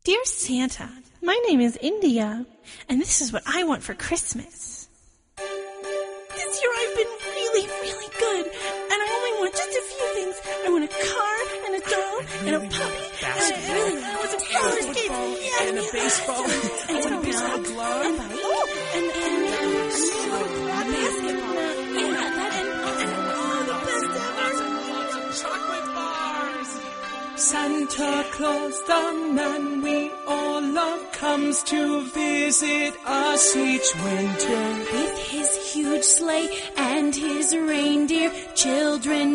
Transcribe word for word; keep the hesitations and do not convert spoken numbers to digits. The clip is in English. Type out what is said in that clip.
Dear Santa, my name is India, and this is what I want for Christmas. This year I've been really, really good, and I only want just a few things. I want a car, and a doll, and a puppy, and I really want some roller skates, yeah, and a baseball, and and a baseball glove, and, oh, and, and, and, and, basketball, yeah, that, and, and, oh, the best ever. Chocolate bars. Santa Claus, the man we all love, comes to visit us each winter. With his huge sleigh and his reindeer, children